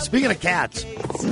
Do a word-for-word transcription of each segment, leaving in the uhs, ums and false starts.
Speaking of cats,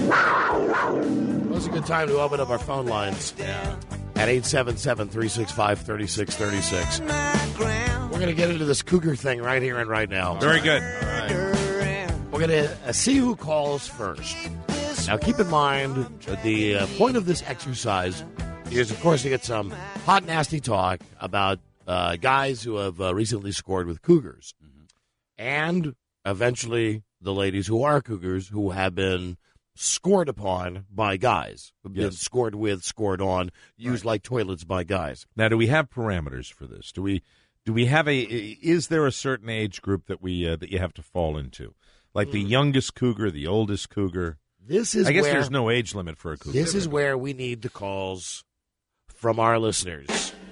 it's a good time to open up our phone lines at eight seven seven, three six five, three six three six. We're going to get into this cougar thing right here and right now. Very good. We're going to uh, see who calls first. Now, keep in mind that the uh, point of this exercise is, of course, to get some hot, nasty talk about uh, guys who have uh, recently scored with cougars. Mm-hmm. And eventually the ladies who are cougars who have been scored upon by guys, who've been yes. scored with, scored on, used right. like toilets by guys. Now, do we have parameters for this? Do we do we have a? Is there a certain age group that we uh, that you have to fall into, like mm. the youngest cougar, the oldest cougar? This is. I guess where, there's no age limit for a cougar. This is where we need the calls from our listeners,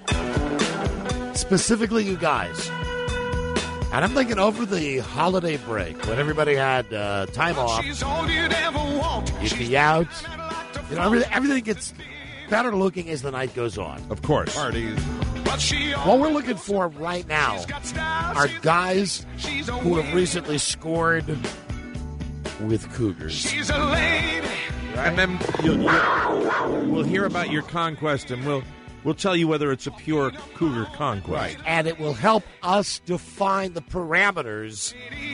specifically you guys. And I'm thinking over the holiday break, when everybody had uh, time off, you'd be out. You know, everything, everything gets better looking as the night goes on. Of course. Parties. What we're looking for right now are guys who have recently scored with cougars. She's a lady. Right? And then you'll, you'll, we'll hear about your conquest, and we'll... We'll tell you whether it's a pure cougar conquest. Right. And it will help us define the parameters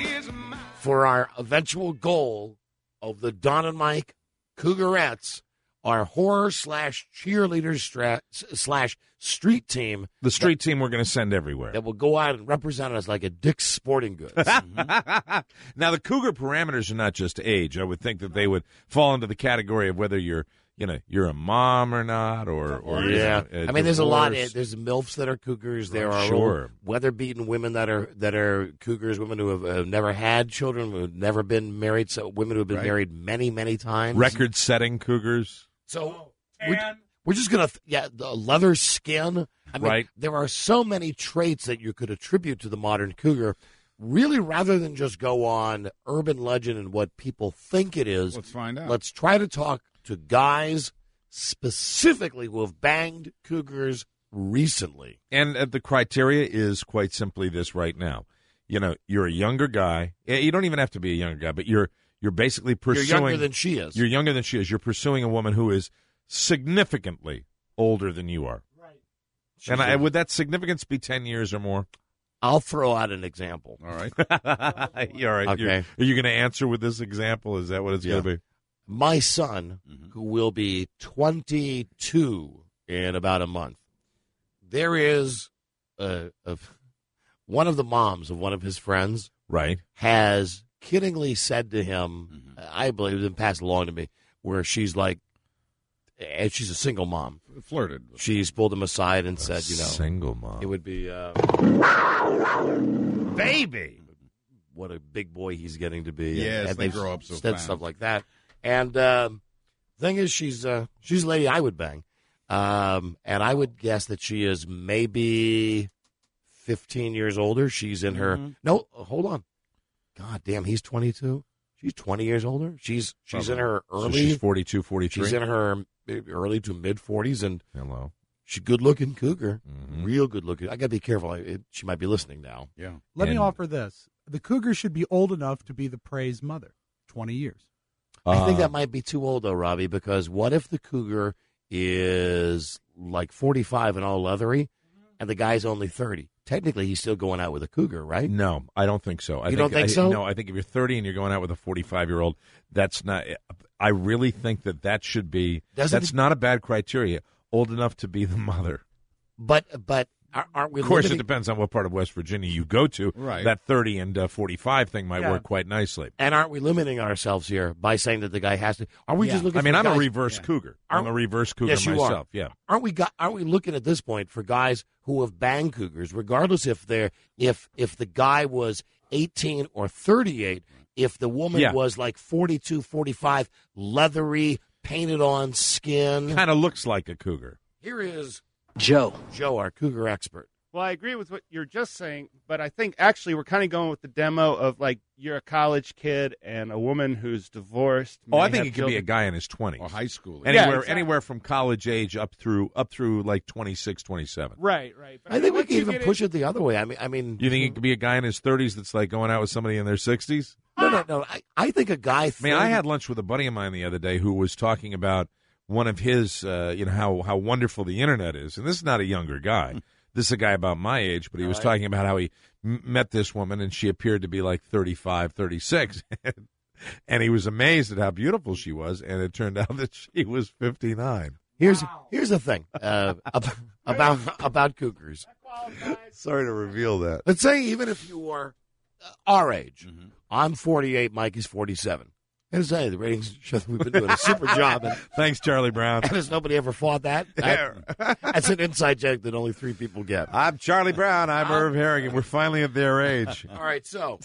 for our eventual goal of the Don and Mike Cougarettes, our horror slash cheerleaders stra- slash street team. The street that, team we're going to send everywhere. That will go out and represent us like a Dick's Sporting Goods. Mm-hmm. Now, the cougar parameters are not just age. I would think that they would fall into the category of whether you're You know, you're a mom or not, or, or yeah. You know, I mean, there's a lot. There's MILFs that are cougars. There are sure. weather-beaten women that are that are cougars. Women who have uh, never had children, who have never been married. So women who have been right. married many, many times. Record-setting cougars. So we're, we're just gonna, yeah, the leather skin. I mean, right. there are so many traits that you could attribute to the modern cougar. Really, rather than just go on urban legend and what people think it is, let's find out. Let's try to talk to guys specifically who have banged cougars recently. And uh, the criteria is quite simply this right now. You know, you're a younger guy. You don't even have to be a younger guy, but you're you're basically pursuing... You're younger than she is. You're younger than she is. You're pursuing a woman who is significantly older than you are. Right. She's and I, would that significance be ten years or more? I'll throw out an example. All right. All right. Okay. You're, are you going to answer with this example? Is that what it's yeah. going to be? My son, mm-hmm. who will be twenty-two in about a month, there is a, a, one of the moms of one of his friends right. has kiddingly said to him, mm-hmm. I believe it's been passed along to me, where she's like, and she's a single mom. Flirted. She's pulled him aside and a said, you know. Single mom. It would be, uh, baby. What a big boy he's getting to be. Yes, and, and they grow up so said fast. Stuff like that. And um, thing is, she's uh, she's a lady I would bang. Um, and I would guess that she is maybe fifteen years older. She's in her mm-hmm. – no, hold on. God damn, he's twenty-two. She's twenty years older. She's she's Probably. in her early – so she's forty-two, forty-three? She's in her early to mid-forties. And hello. She's a good-looking cougar, mm-hmm. real good-looking. I got to be careful. It, she might be listening now. Yeah. Let and, me offer this. The cougar should be old enough to be the prey's mother, twenty years. I think that might be too old, though, Robbie, because what if the cougar is like forty-five and all leathery, and the guy's only thirty? Technically, he's still going out with a cougar, right? No, I don't think so. I you think, don't think I, so? No, I think if you're thirty and you're going out with a forty-five-year-old, that's not – I really think that that should be – that's it, not a bad criteria, old enough to be the mother. But but aren't we Of course, limiting- it depends on what part of West Virginia you go to. Right. That thirty and uh, forty-five thing might Yeah. work quite nicely. And aren't we limiting ourselves here by saying that the guy has to? Are we Yeah. just looking I mean, for I'm guys, a reverse Yeah. cougar. Aren't- I'm a reverse cougar Yes, you myself. are. Yeah. Aren't we got, aren't we looking at this point for guys who have banged cougars, regardless if they're if if the guy was eighteen or thirty-eight, if the woman Yeah. was like forty-two, forty-five, leathery, painted on skin. Kind of looks like a cougar. Here is Joe. Joe, our cougar expert. Well, I agree with what you're just saying, but I think actually we're kind of going with the demo of like you're a college kid and a woman who's divorced. Oh, I may think have it could be a children. guy in his twenties. Or high school. Anywhere, Yeah, exactly. anywhere from college age up through up through like twenty-six, twenty-seven. Right, right. But I think we once can you even get push in- it the other way. I mean, I mean, You think it could be a guy in his thirties that's like going out with somebody in their sixties? no, no, no. I, I think a guy. I mean, I had lunch with a buddy of mine the other day who was talking about one of his, uh, you know, how, how wonderful the internet is. And this is not a younger guy. This is a guy about my age, but he was right. talking about how he m- met this woman and she appeared to be like thirty-five, thirty-six. And he was amazed at how beautiful she was. And it turned out that she was fifty-nine. Here's here's the thing uh, ab- about about cougars. Sorry to reveal that. Let's say even if you were uh, our age, I'm forty-eight, Mike is forty-seven. And say the ratings show that we've been doing a super job, and, Thanks, Charlie Brown. and has nobody ever fought that? That- That's an inside joke that only three people get. I'm Charlie Brown. I'm Irv Harrigan. We're finally at their age. All right, so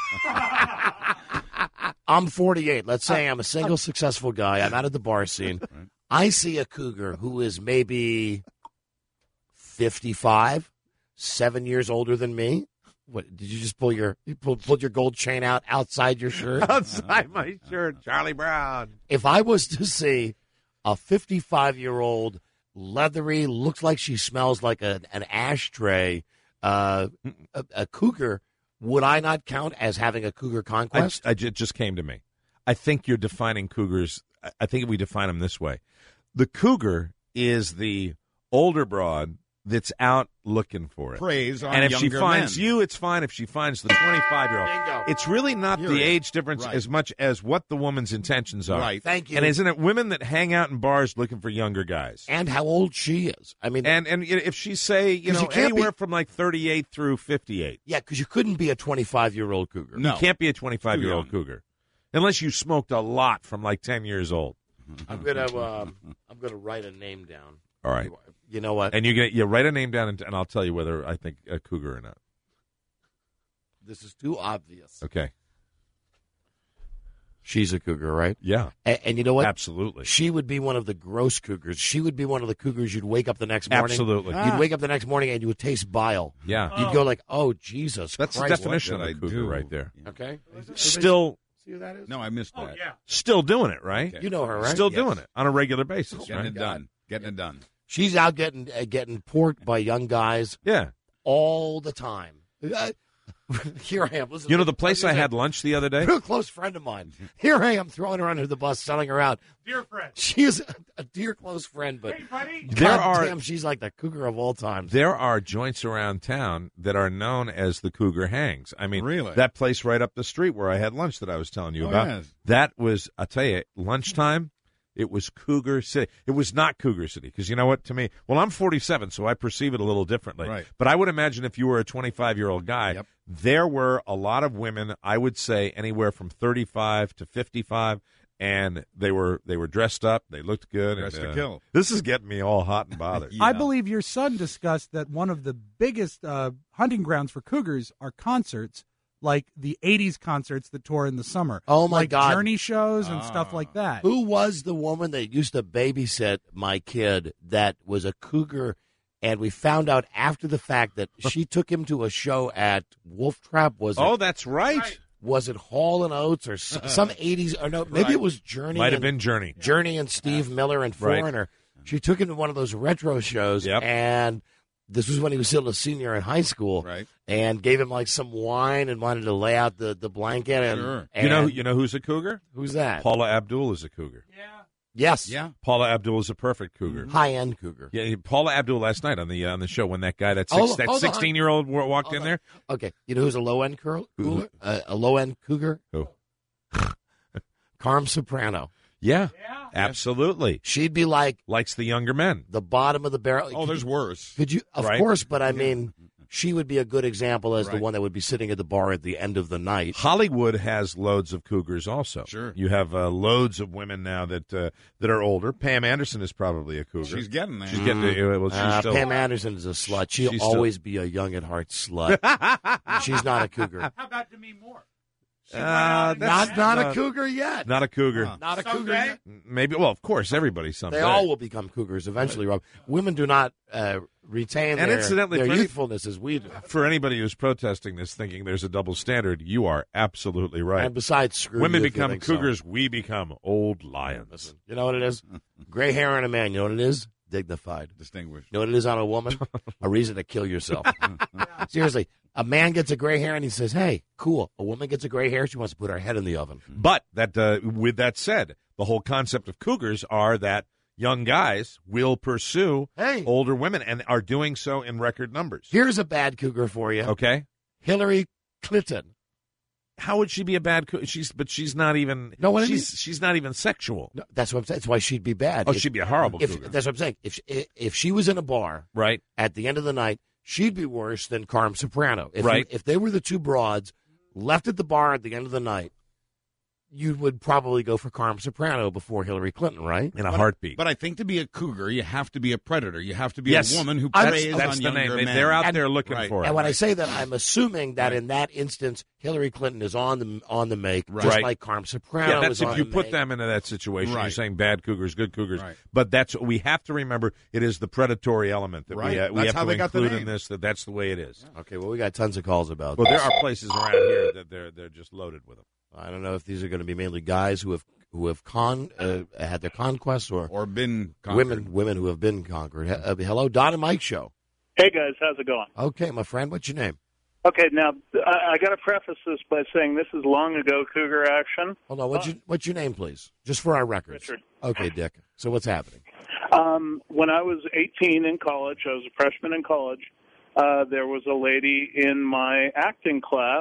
I'm forty-eight. Let's say I'm a single, successful guy. I'm out at the bar scene. I see a cougar who is maybe fifty-five, seven years older than me. What did you just pull your you pulled, pulled your gold chain out outside your shirt? Outside my shirt, Charlie Brown. If I was to see a fifty-five-year-old, leathery, looks like she smells like a, an ashtray, uh, a, a cougar, would I not count as having a cougar I, conquest? I, it just came to me. I think you're defining cougars. I- I think we define them this way. The cougar is the older broad that's out looking for it. Praise on And if she younger finds men. you, it's fine. If she finds the twenty-five-year-old, Bingo. it's really not You're the it. age difference Right. as much as what the woman's intentions are. Right. Thank you. And isn't it women that hang out in bars looking for younger guys? And how old she is. I mean, And and if she say, you 'Cause know, you can't anywhere be- from like thirty-eight through fifty-eight. yeah, because you couldn't be a twenty-five-year-old cougar. No. You can't be a twenty-five-year-old Too young. cougar unless you smoked a lot from like ten years old. I'm gonna um, I'm gonna write a name down. All right. You know what? And you get you write a name down, and, and I'll tell you whether I think a cougar or not. This is too obvious. Okay. She's a cougar, right? Yeah. And, and you know what? Absolutely. She would be one of the gross cougars. She would be one of the cougars you'd wake up the next morning. Absolutely. You'd wake up the next morning and you would taste bile. Yeah. You'd go like, "Oh Jesus That's the Christ!" definition what of a did I cougar do? right there. Okay. Still, See who that is? No, I missed that. still doing it, right? Okay. You know her, right? Still Yes. doing it on a regular basis, Getting right? it done. Getting it done. She's out getting uh, getting porked by young guys Yeah. all the time. Uh, Here I am. Listen, You know the place I listen, had lunch the other day? real close friend of mine. Here I am throwing her under the bus, selling her out. Dear friend. She is a, a dear close friend, but Hey, buddy. There God are damn, she's like the cougar of all times. there are joints around town that are known as the Cougar Hangs. I mean, Really? that place right up the street where I had lunch that I was telling you Oh, about. yes. That was, I'll tell you, lunchtime. It was Cougar City. It was not Cougar City because you know what? To me, well, I'm forty-seven, so I perceive it a little differently. Right. But I would imagine if you were a twenty-five-year-old guy, Yep. there were a lot of women. I would say anywhere from thirty-five to fifty-five, and they were they were dressed up. They looked good. Dressed and, to uh, kill. This is getting me all hot and bothered. Yeah. I believe your son discussed that one of the biggest uh, hunting grounds for cougars are concerts, like the eighties concerts that tour in the summer. Oh, my like God. Journey shows and Ah. stuff like that. Who was the woman that used to babysit my kid that was a cougar? And we found out after the fact that she took him to a show at Wolf Trap. Was it, Oh, that's right. was it Hall and Oates or s- some eighties? Or no, maybe Right. it was Journey. Might have and- been Journey. Journey and Steve Miller and Right. Foreigner. She took him to one of those retro shows, Yep. and this was when he was still a senior in high school, Right. and gave him like some wine and wanted to lay out the, the blanket. And, Sure. and You know, you know who's a cougar? who's that? Paula Abdul is a cougar. Yes, Yeah. Paula Abdul is a perfect cougar. high end cougar. Yeah, Paula Abdul last night on the uh, on the show when that guy that Hold six, on, that hold on. sixteen year old walked Hold in on. there. Okay, you know who's a low end curl? Who- Cooler? Uh, a low end cougar? Who? Carm Soprano. Yeah, absolutely. She'd be like Likes the younger men. the bottom of the barrel. Oh, there's worse. Could you? Of Right. course, but I mean, she would be a good example as the Right. one that would be sitting at the bar at the end of the night. Hollywood has loads of cougars also. Sure. You have uh, loads of women now that uh, that are older. Pam Anderson is probably a cougar. She's getting there. She's getting to, well, she's Uh, still. Pam Anderson is a slut. She'll She's still- always be a young at heart slut. She's not a cougar. How about Demi Moore? Uh, that's Not not a not- cougar yet. Not a cougar. Huh. Not a cougar Someday? yet. Maybe. Well, of course, everybody someday. They all will become cougars eventually, Rob. Women do not uh, retain And their, incidentally, their for any- youthfulness as we do. For anybody who's protesting this, thinking there's a double standard, you are absolutely right. And besides, screw Women you if you become think so. cougars, we become old lions. Listen, you know what it is? Gray hair on a man. You know what it is? Dignified. Distinguished. You know what it is on a woman? A reason to kill yourself. Seriously, a man gets a gray hair and he says, hey, cool. A woman gets a gray hair, she wants to put her head in the oven. But that, uh, with that said, the whole concept of cougars are that young guys will pursue Hey. older women and are doing so in record numbers. Here's a bad cougar for you. Okay, Hillary Clinton. how would she be a bad cougar? She's but she's not even. No, what I she's she's not even sexual. No, that's what I'm saying. That's why she'd be bad. Oh, If- she'd be a horrible if, cougar, That's what I'm saying. If she, if she was in a bar right? at the end of the night, she'd be worse than Carm Soprano. If Right. You, if they were the two broads left at the bar at the end of the night, you would probably go for Carm Soprano before Hillary Clinton, right? In a heartbeat. But I think to be a cougar, you have to be a predator. You have to be Yes. a woman who I'm- preys That's on the name. younger They, men. they're out And- there looking right. for it. And when I say that, I'm assuming that in that instance, Hillary Clinton is on the on the make, Right. just Right. like Carm Soprano Yeah, that's is if on you the put make. them into that situation. You're Right. saying bad cougars, good cougars. Right. But that's we have to remember. It is the predatory element that Right. we, uh, we That's have how to they got the include in name. this. That that's the way it is. Okay, well, we got tons of calls about Well, there this. are places around here that they're they're just loaded with them. I don't know if these are going to be mainly guys who have who have con uh, had their conquests or, Or been conquered. women women who have been conquered. He- uh, hello, Don and Mike show. Hey guys, how's it going? Okay, my friend, what's your name? Okay, now I, I got to preface this by saying this is long ago cougar action. Hold on, what's your what's your name, please, just for our records? Richard. Okay, Dick. So what's happening? Um, when I was eighteen in college, I was a freshman in college. Uh, there was a lady in my acting class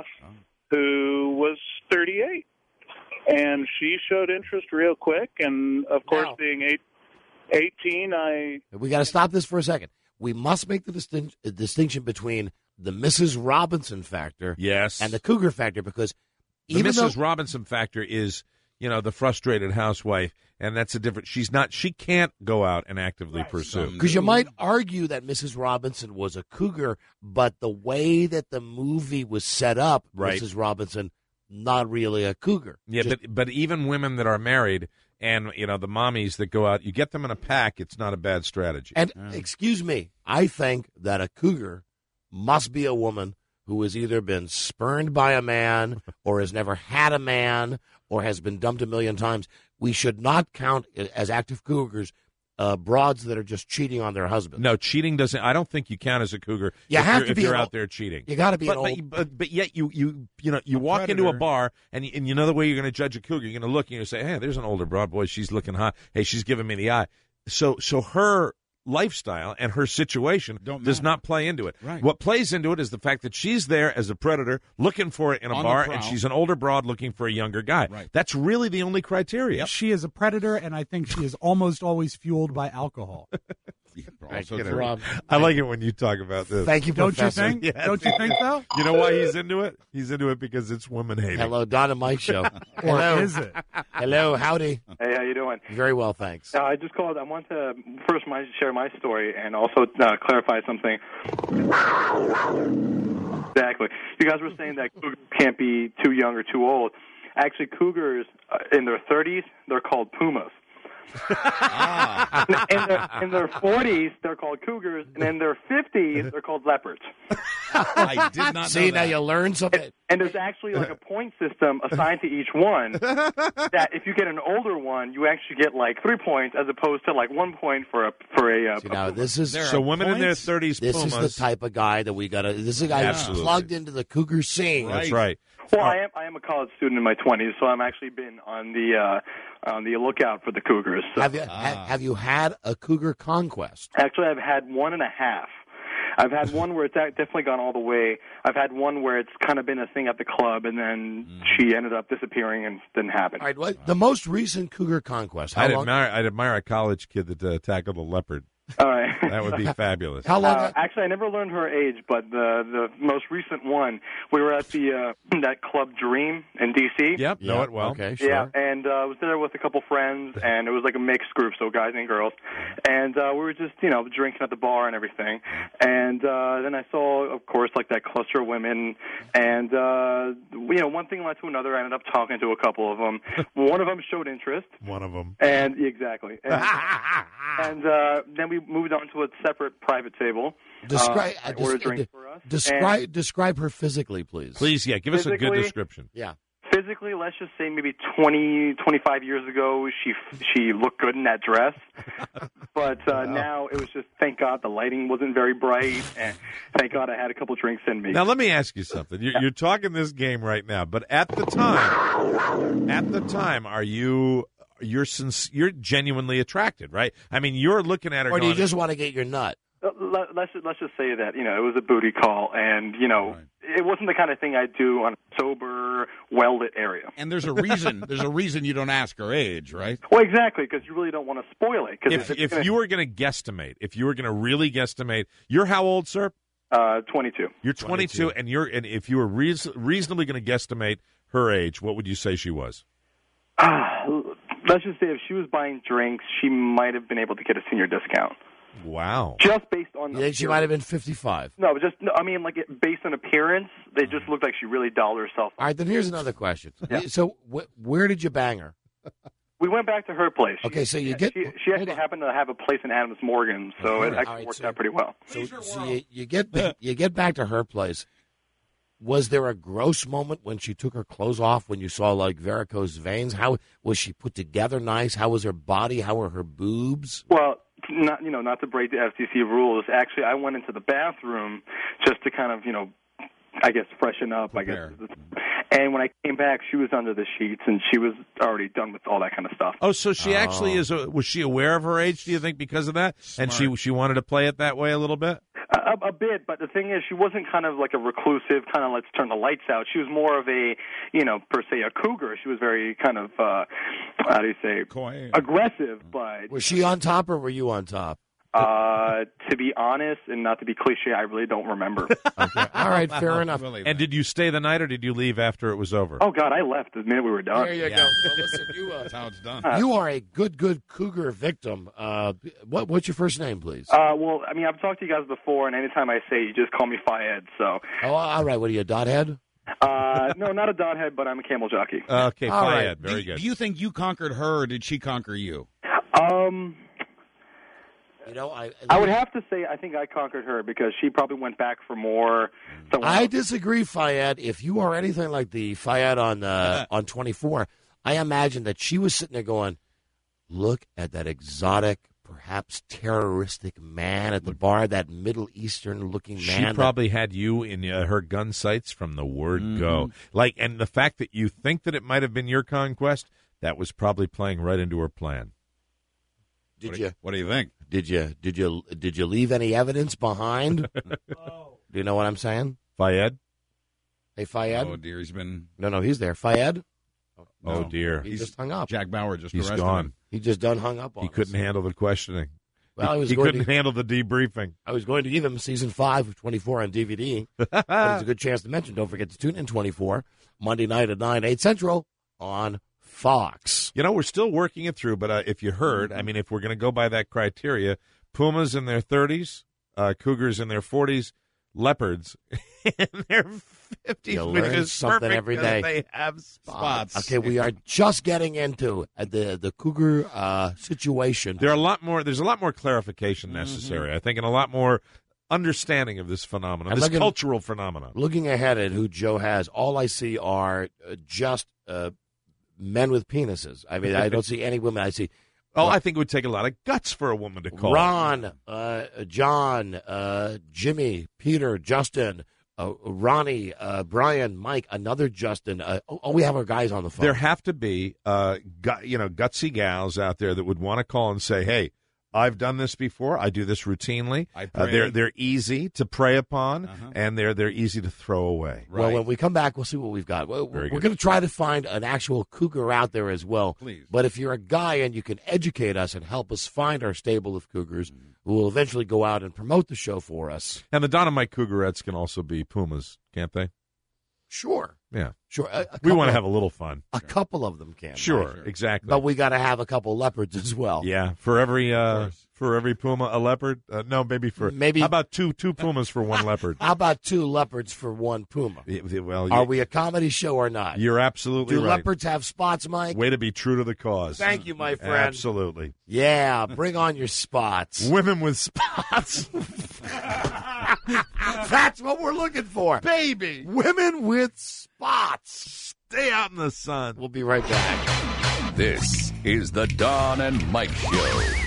who was thirty-eight, and she showed interest real quick. And of course, Now- being eight, eighteen, I We got to stop this for a second. We must make the distin- uh, distinction between the Missus Robinson factor Yes, and the cougar factor, because the even Missus though Robinson factor is, you know, the frustrated housewife, and that's a different. She's not. She can't go out and actively pursue. Because you might argue that Missus Robinson was a cougar, but the way that the movie was set up, Right. Missus Robinson, not really a cougar. Yeah, Just- but but even women that are married and you know the mommies that go out, you get them in a pack. It's not a bad strategy. and excuse me, I think that a cougar must be a woman who has either been spurned by a man or has never had a man or has been dumped a million times. We should not count as active cougars uh, broads that are just cheating on their husbands. No, cheating doesn't. I don't think you count as a cougar. You if have you're, to if be you're an out old- there cheating. You got to be But, an but, old. but but yet you you you know you A walk into a predator. bar and you, and you know the way you're going to judge a cougar. You're going to look and you say, hey, there's an older broad boy. She's looking hot. Hey, she's giving me the eye. So so her lifestyle and her situation Don't does matter. not play into it. Right. What plays into it is the fact that she's there as a predator looking for it in a On the bar, prowl. and she's an older broad looking for a younger guy. Right. That's really the only criteria. She is a predator, and I think she is almost always fueled by alcohol. Also Get it, true. Rob. I like it when you talk about this. Thank you, Don't you Professor. think? Yes. Don't you think so? You know why he's into it? He's into it because it's woman hating. Hello, Don and Mike show. Or Hello. is it? Hello, howdy. Hey, how you doing? Very well, thanks. Uh, I just called. I want to first my, share my story and also uh, clarify something. Exactly. You guys were saying that cougars can't be too young or too old. Actually, cougars uh, in their thirties, they're called pumas. Ah. in, their, in their forties, they're called cougars, and in their fifties, they're called leopards. I did not See, know now that. you learn something. And there's actually like a point system assigned to each one. That if you get an older one, you actually get like three points as opposed to like one point for a for a. Uh, See, now this is There So are women in their points? thirties, this pumas. is the type of guy that we gotta. This is a guy who's Absolutely. plugged into the cougar scene. That's right. Well, I am I am a college student in my twenties, so I'm actually been on the uh, on the lookout for the cougars. So. Have you ha- have you had a cougar conquest? Actually, I've had one and a half. I've had one where it's act- definitely gone all the way. I've had one where it's kind of been a thing at the club, and then she ended up disappearing and didn't happen. All right, what the most recent cougar conquest? How I'd long? admire, I'd admire a college kid that uh, tackled a leopard. All right. That would be fabulous. How long? Uh, actually, I never learned her age, but the the most recent one, we were at the uh, that club Dream in D C. Yep, know it well. Okay, sure. Yeah, and uh, I was there with a couple friends, and it was like a mixed group, so guys and girls. And uh, we were just, you know, drinking at the bar and everything. And uh, then I saw, of course, like that cluster of women. And, uh, you know, one thing led to another. I ended up talking to a couple of them. One of them showed interest. One of them. And exactly. And, and uh, then we moved onto a separate private table. Describe uh, I uh, ordered des- drinks de- for us. describe And describe her physically, please. Please, yeah, give us a good Physically- description. Yeah. physically, let's just say maybe twenty, twenty-five years ago, she she looked good in that dress. But uh, now it was just, thank God the lighting wasn't very bright, and thank God I had a couple drinks in me. Now, let me ask you something. You're, you're talking this game right now, but at the time, at the time, are you you're sinc- you're genuinely attracted, right? I mean, you're looking at her. Or do you going, just want to get your nut? Uh, let- Let's let's just say that you know it was a booty call, and you know Right. it wasn't the kind of thing I do on a sober, well lit area. And there's a reason. There's a reason you don't ask her age, right? Well, exactly, because you really don't want to spoil it. 'cause if it's if gonna- you were going to guesstimate, if you were going to really guesstimate, you're how old, sir? uh, twenty-two. You're twenty-two, and you're and if you were reas- reasonably going to guesstimate her age, what would you say she was? Let's just say if she was buying drinks, she might have been able to get a senior discount. Wow. Just based on You think she might have been fifty-five? No, but just no, I mean, like it, based on appearance, they just looked like she really dolled herself. All right, then here's another question. Yeah. So, wh- where did you bang her? We went back to her place. She- Okay, so you she, get- she, hold she actually on. happened to have a place in Adams Morgan, so it All actually right, worked so- out pretty well. So, so you, you get ba- you get back to her place. Was there a gross moment when she took her clothes off when you saw like varicose veins? How was she put together? Nice. How was her body? How were her boobs? Well, not you know, not to break the F C C rules. Actually, I went into the bathroom just to kind of you know, I guess freshen up. Prepare. I guess. And when I came back, she was under the sheets, and she was already done with all that kind of stuff. Oh, so she actually is. A, was she aware of her age? Do you think because of that, and she she wanted to play it that way a little bit? A, a bit, but the thing is, she wasn't kind of like a reclusive, kind of let's turn the lights out. She was more of a, you know, per se a cougar. She was very kind of, uh, how do you say, Coy. aggressive, but Was she on top or were you on top? uh, to be honest and not to be cliche, I really don't remember. Okay. All right, fair enough. Really, And did you stay the night, or did you leave after it was over? Oh God, I left the minute we were done. There you go. Well, listen, you, uh, that's how it's done. you are a good, good cougar victim. Uh, what, what's your first name, please? Uh, well, I mean, I've talked to you guys before, and anytime I say, you just call me Fayed. So, Oh, all right. What are you, a dothead? uh, no, not a dothead, but I'm a camel jockey. Okay, All right. Fayed, very do, good. do you think you conquered her, or did she conquer you? Um. You know, I I would have to say I think I conquered her because she probably went back for more. someone I else. disagree, Fayed. If you are anything like the Fayed on uh, on twenty-four, I imagine that she was sitting there going, "Look at that exotic, perhaps terroristic man at the bar. That Middle Eastern looking man. She that- probably had you in uh, her gun sights from the word go. Like, and the fact that you think that it might have been your conquest, that was probably playing right into her plan. did what, you do, what do you think? did you did you did you leave any evidence behind? Do you know what I'm saying? Fayed? Hey, Fayed. Oh dear, he's been. No, no, he's there. Fayed. Oh, No, dear. He He's just hung up. Jack Bauer just He's arrested gone. him. He just done hung up on He us. couldn't handle the questioning. Well, I he was he going couldn't to, handle the debriefing. I was going to give him season five of twenty-four on D V D. But it's a good chance to mention. Don't forget to tune in twenty-four Monday night at nine, eight Central on Fox. You know, we're still working it through, but uh, if you heard, I mean, if we're going to go by that criteria, pumas in their thirties, uh, cougars in their forties, leopards in their fifties, You which learn is something perfect every 'cause day. They have spots. Okay, we are just getting into uh, the the cougar uh, situation. There are a lot more. There's a lot more clarification necessary, I think, and a lot more understanding of this phenomenon, And this looking- cultural phenomenon. Looking ahead at who Joe has, all I see are uh, just uh, men with penises. I mean, I don't see any women. I see Oh, I think it would take a lot of guts for a woman to call. Ron, uh, John, uh, Jimmy, Peter, Justin, uh, Ronnie, uh, Brian, Mike, another Justin. Uh, oh, oh, we have our guys on the phone. There have to be, uh, gut, you know, gutsy gals out there that would want to call and say, "Hey, I've done this before. I do this routinely. I Uh, pray. they're they're easy to prey upon, Uh-huh. and they're they're easy to throw away." Well, Right. when we come back, we'll see what we've got. Well, Very we're good. going to try to find an actual cougar out there as well. Please. But if you're a guy and you can educate us and help us find our stable of cougars, Mm-hmm. who will eventually go out and promote the show for us. And the Dynamite Cougarettes can also be pumas, can't they? Sure. Yeah. Sure. A, a We couple want to of- have a little fun. A couple of them can. Sure, Mike. exactly. But we got to have a couple leopards as well. Yeah, for every uh, for every puma, a leopard. Uh, no, maybe for Maybe- How about two two pumas for one leopard? How about two leopards for one puma? Yeah, well, Are you- we a comedy show or not? You're absolutely Do right. leopards have spots, Mike? Way to be true to the cause. Thank you, my friend. Absolutely. Yeah, bring on your spots. Women with spots. That's what we're looking for. Baby. Women with spots. Stay out in the sun. We'll be right back. This is the Don and Mike Show.